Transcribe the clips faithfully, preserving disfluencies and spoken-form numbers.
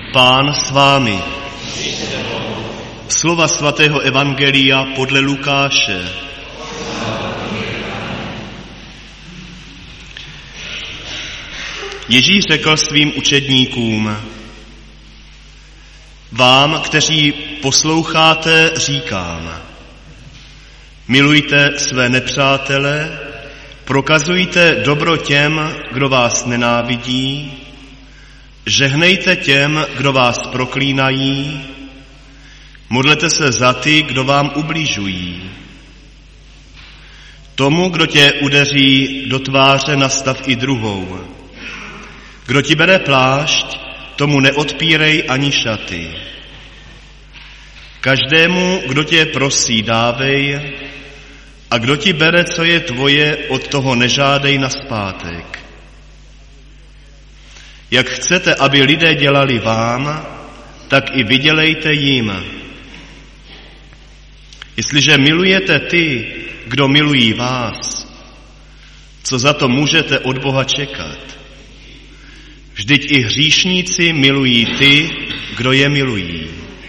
Pán s vámi. Slova svatého evangelia podle Lukáše. Ježíš řekl svým učedníkům: Vám, kteří posloucháte, říkám, milujte své nepřátele, prokazujte dobro těm, kdo vás nenávidí, žehnejte těm, kdo vás proklínají, modlete se za ty, kdo vám ubližují. Tomu, kdo tě udeří do tváře, nastav i druhou. Kdo ti bere plášť, tomu neodpírej ani šaty. Každému, kdo tě prosí, dávej, a kdo ti bere, co je tvoje, od toho nežádej nazpátek. Jak chcete, aby lidé dělali vám, tak i vy dělejte jim. Jestliže milujete ty, kdo milují vás, co za to můžete od Boha čekat? Vždyť i hříšníci milují ty, kdo je milují.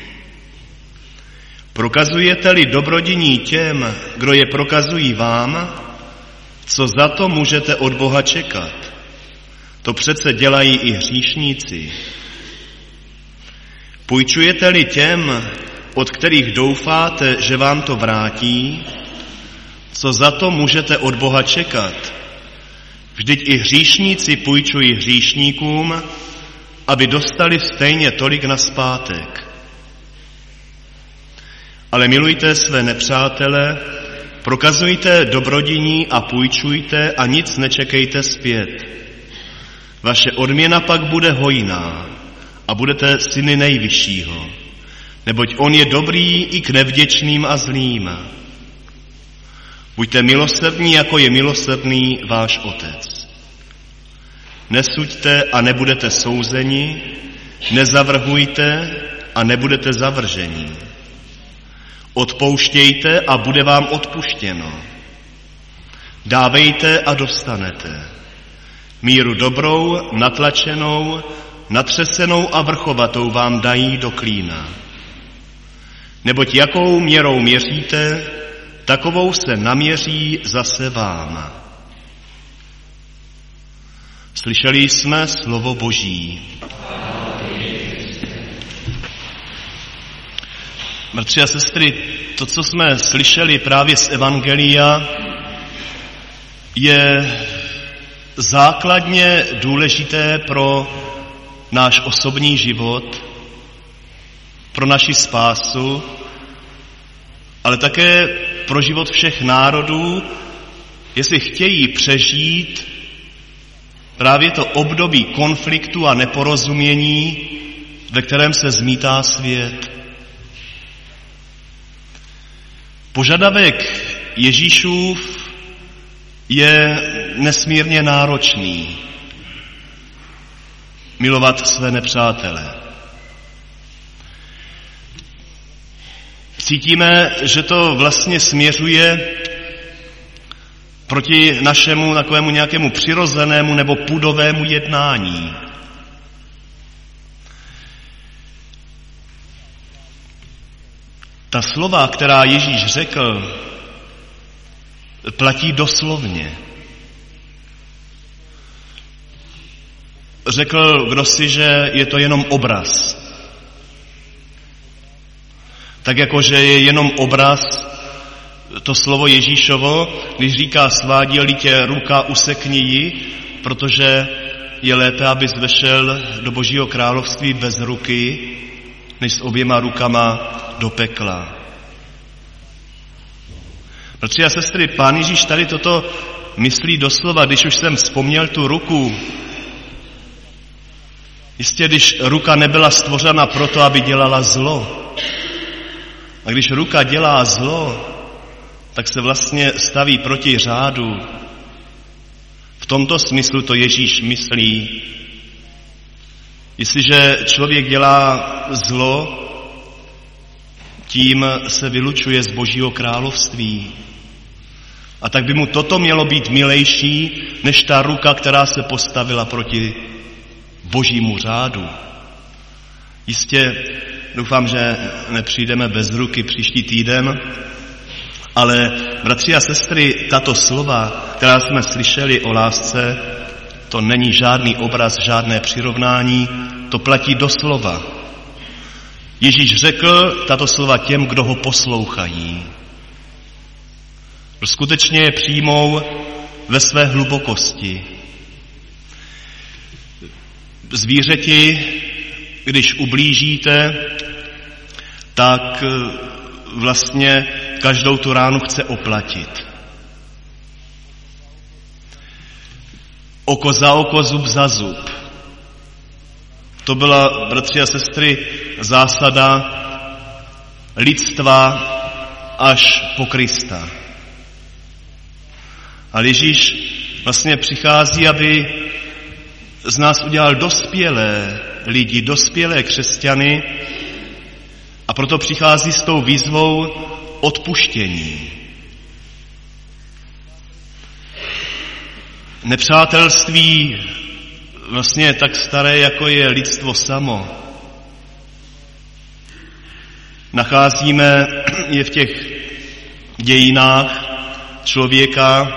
Prokazujete-li dobrodiní těm, kdo je prokazují vám, co za to můžete od Boha čekat? To přece dělají i hříšníci. Půjčujete-li těm, od kterých doufáte, že vám to vrátí, co za to můžete od Boha čekat? Vždyť i hříšníci půjčují hříšníkům, aby dostali stejně tolik nazpátek. Ale milujte své nepřátele, prokazujte dobrodiní a půjčujte a nic nečekejte zpět. Vaše odměna pak bude hojná a budete syny nejvyššího, neboť on je dobrý i k nevděčným a zlým. Buďte milosrdní, jako je milosrdný váš Otec. Nesuďte a nebudete souzeni, nezavrhujte a nebudete zavrženi. Odpouštějte a bude vám odpuštěno. Dávejte a dostanete. Míru dobrou, natlačenou, natřesenou a vrchovatou vám dají do klína. Neboť jakou měrou měříte, takovou se naměří zase vám. Slyšeli jsme slovo Boží. Bratři a sestry, to, co jsme slyšeli právě z Evangelia, je základně důležité pro náš osobní život, pro naši spásu, ale také pro život všech národů, jestli chtějí přežít právě to období konfliktu a neporozumění, ve kterém se zmítá svět. Požadavek Ježíšův je nesmírně náročný. Milovat své nepřátele. Cítíme, že to vlastně směřuje proti našemu takovému nějakému přirozenému nebo pudovému jednání. Ta slova, která Ježíš řekl, platí doslovně. Řekl kdosi, že je to jenom obraz. Tak jako, že je jenom obraz to slovo Ježíšovo, když říká sváděl-li tě ruka, usekni ji, protože je lépe, abys vešel do Božího království bez ruky, než s oběma rukama do pekla. Bratři a sestry, Pán Ježíš tady toto myslí doslova, když už jsem vzpomněl tu ruku. Jistě, když ruka nebyla stvořena proto, aby dělala zlo. A když ruka dělá zlo, tak se vlastně staví proti řádu. V tomto smyslu to Ježíš myslí. Jestliže člověk dělá zlo, tím se vylučuje z Božího království. A tak by mu toto mělo být milejší, než ta ruka, která se postavila proti Božímu řádu. Jistě doufám, že nepřijdeme bez ruky příští týden, ale bratři a sestry, tato slova, která jsme slyšeli o lásce, to není žádný obraz, žádné přirovnání, to platí doslova. Ježíš řekl tato slova těm, kdo ho poslouchají. Skutečně je přijmou ve své hlubokosti. Zvířeti, když ublížíte, tak vlastně každou tu ránu chce oplatit. Oko za oko, zub za zub. To byla, bratři a sestry, zásada lidstva až po Krista. Ale Ježíš vlastně přichází, aby z nás udělal dospělé lidi, dospělé křesťany, a proto přichází s tou výzvou odpuštění. Nepřátelství vlastně tak staré, jako je lidstvo samo. Nacházíme je v těch dějinách člověka.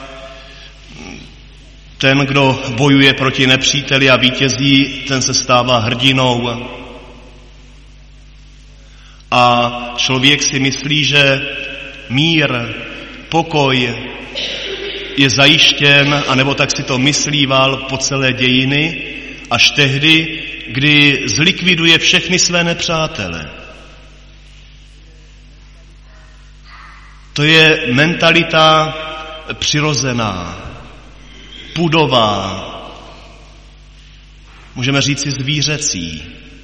Ten, kdo bojuje proti nepříteli a vítězí, ten se stává hrdinou. A člověk si myslí, že mír, pokoj je zajištěn, anebo tak si to myslíval po celé dějiny, až tehdy, kdy zlikviduje všechny své nepřátele. To je mentalita přirozená, pudová, můžeme říci zvířecí.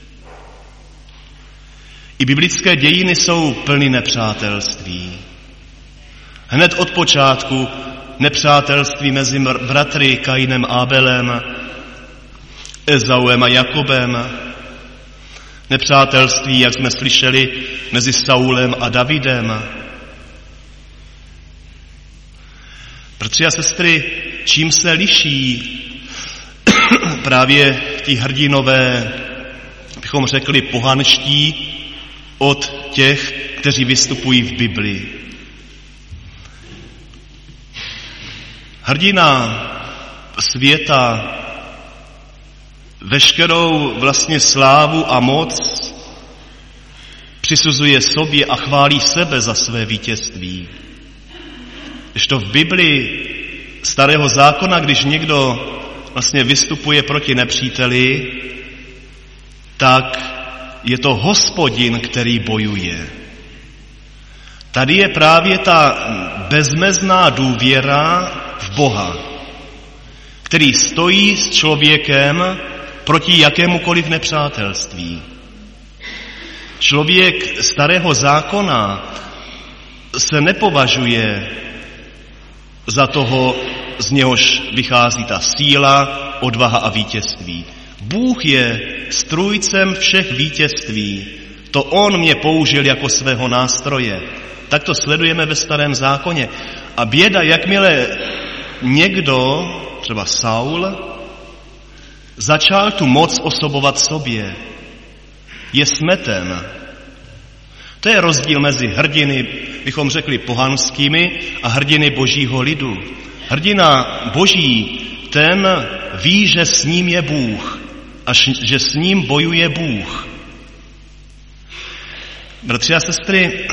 I biblické dějiny jsou plny nepřátelství. Hned od počátku nepřátelství mezi bratry Kainem a Abelem, Ezauem a Jakobem, nepřátelství, jak jsme slyšeli, mezi Saulem a Davidem. Bratři a sestry, čím se liší právě ti hrdinové, bychom řekli pohanští, od těch, kteří vystupují v Biblii? Hrdina světa veškerou vlastně slávu a moc přisuzuje sobě a chválí sebe za své vítězství. Když to v Biblii starého zákona, když někdo vlastně vystupuje proti nepříteli, tak je to Hospodin, který bojuje. Tady je právě ta bezmezná důvěra v Boha, který stojí s člověkem proti jakémukoliv nepřátelství. Člověk starého zákona se nepovažuje za toho, z něhož vychází ta síla, odvaha a vítězství. Bůh je strůjcem všech vítězství. To on mě použil jako svého nástroje. Tak to sledujeme ve starém zákoně. A běda, jakmile někdo, třeba Saul, začal tu moc osobovat sobě, je smeten. To je rozdíl mezi hrdiny, bychom řekli pohanskými, a hrdiny božího lidu. Hrdina boží, ten ví, že s ním je Bůh a že s ním bojuje Bůh. Bratři a sestry,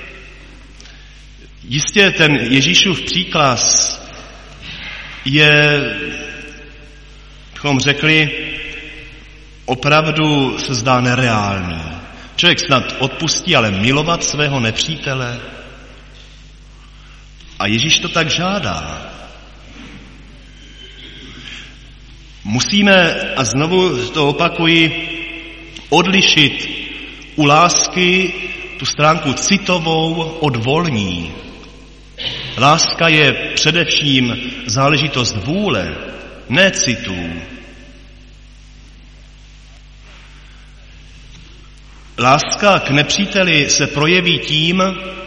jistě ten Ježíšův příkaz je, bychom řekli, opravdu se zdá nereálný. Člověk snad odpustí, ale milovat svého nepřítele. A Ježíš to tak žádá. Musíme, a znovu to opakuji, odlišit u lásky tu stránku citovou od volní. Láska je především záležitost vůle, ne citů. Láska k nepříteli se projeví tím,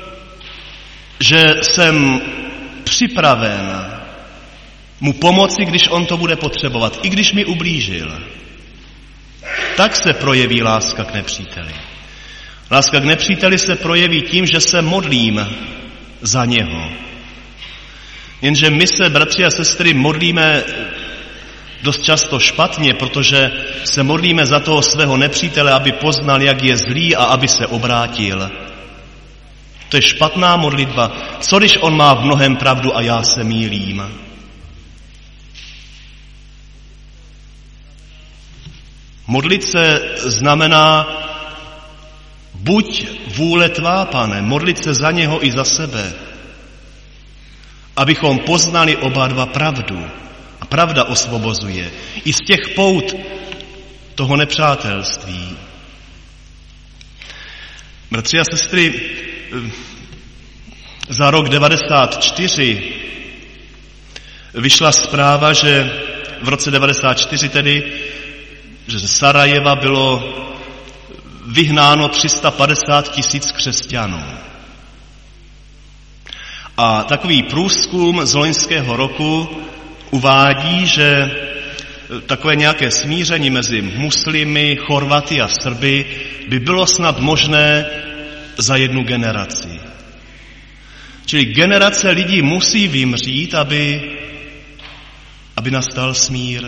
že jsem připraven mu pomoci, když on to bude potřebovat, i když mi ublížil. tak se projeví láska k nepříteli. Láska k nepříteli se projeví tím, že se modlím za něho. Jenže my se, bratři a sestry, modlíme dost často špatně, protože se modlíme za toho svého nepřítele, aby poznal, jak je zlý a aby se obrátil. To je špatná modlitba. Co když on má v mnohém pravdu a já se mýlím? Modlit se znamená buď vůle tvá, Pane, modlit se za něho i za sebe, abychom poznali oba dva pravdu. A pravda osvobozuje i z těch pout toho nepřátelství. Bratři a sestry, za rok devadesát čtyři vyšla zpráva, že v roce devadesát čtyři tedy, že ze Sarajeva bylo vyhnáno tři sta padesát tisíc křesťanů. A takový průzkum z loňského roku uvádí, že takové nějaké smíření mezi muslimy, Chorvaty a Srby by bylo snad možné za jednu generaci. Čili generace lidí musí vymřít, aby, aby nastal smír.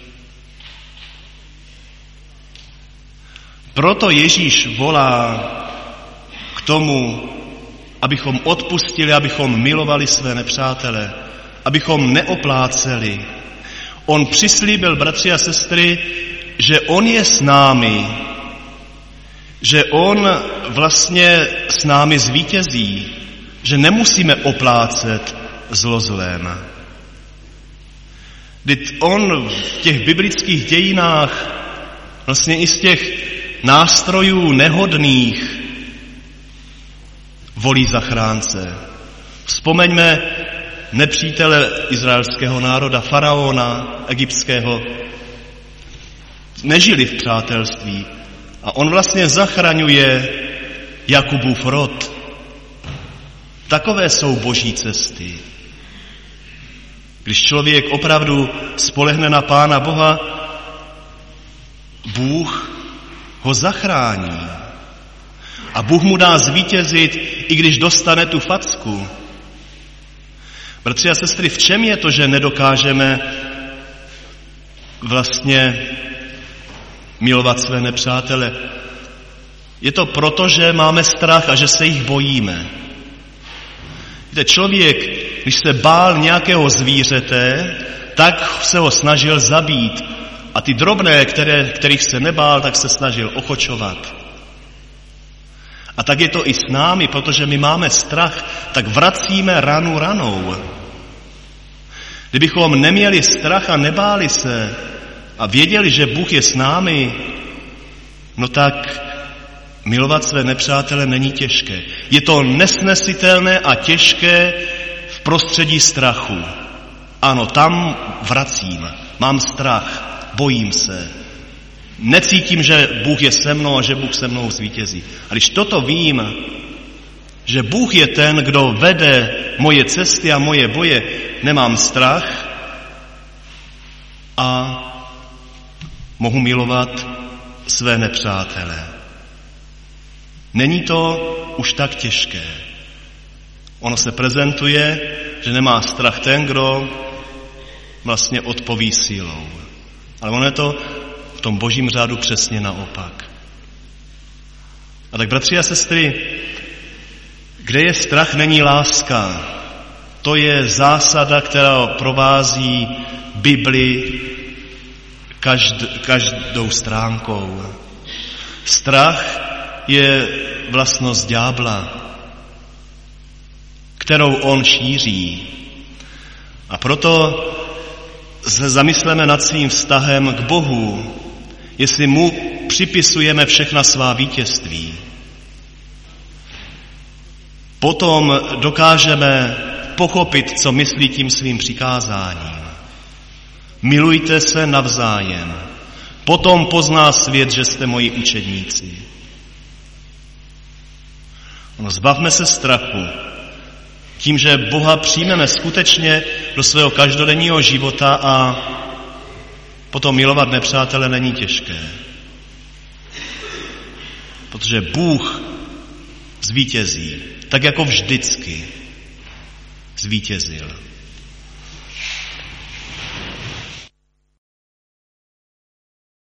Proto Ježíš volá k tomu, abychom odpustili, abychom milovali své nepřátele, abychom neopláceli. On přislíbil, bratři a sestry, že on je s námi, že on vlastně s námi zvítězí, že nemusíme oplácet zlo zlém. Vždyť on v těch biblických dějinách vlastně i z těch nástrojů nehodných volí zachránce. Vzpomeňme nepřítele izraelského národa, faraona egyptského. Nežili v přátelství a on vlastně zachraňuje Jakubův rod. Takové jsou boží cesty. Když člověk opravdu spolehne na Pána Boha, Bůh ho zachrání. A Bůh mu dá zvítězit, i když dostane tu facku. Bratři a sestry, v čem je to, že nedokážeme vlastně milovat své nepřátele? Je to proto, že máme strach a že se jich bojíme. Víte, člověk, když se bál nějakého zvířete, tak se ho snažil zabít. A ty drobné, které, kterých se nebál, tak se snažil ochočovat. A tak je to i s námi, protože my máme strach, tak vracíme ranu ranou. Kdybychom neměli strach a nebáli se a věděli, že Bůh je s námi, no tak milovat své nepřátele není těžké. Je to nesnesitelné a těžké v prostředí strachu. Ano, tam vracím, mám strach, bojím se. Necítím, že Bůh je se mnou a že Bůh se mnou zvítězí. A když toto vím, že Bůh je ten, kdo vede moje cesty a moje boje, nemám strach a mohu milovat své nepřátele. Není to už tak těžké. Ono se prezentuje, že nemá strach ten, kdo vlastně odpoví sílou. Ale ono je to v tom božím řádu přesně naopak. A tak, bratři a sestry, kde je strach, není láska. To je zásada, která provází Bibli každ, každou stránkou. Strach je vlastnost ďábla, kterou on šíří. A proto se zamysleme nad svým vztahem k Bohu, jestli mu připisujeme všechna svá vítězství. Potom dokážeme pochopit, co myslí tím svým přikázáním. Milujte se navzájem. Potom pozná svět, že jste moji učedníci. No, zbavme se strachu. Tím, že Boha přijmeme skutečně do svého každodenního života a potom milovat nepřátele není těžké. Protože Bůh zvítězí, tak jako vždycky zvítězil.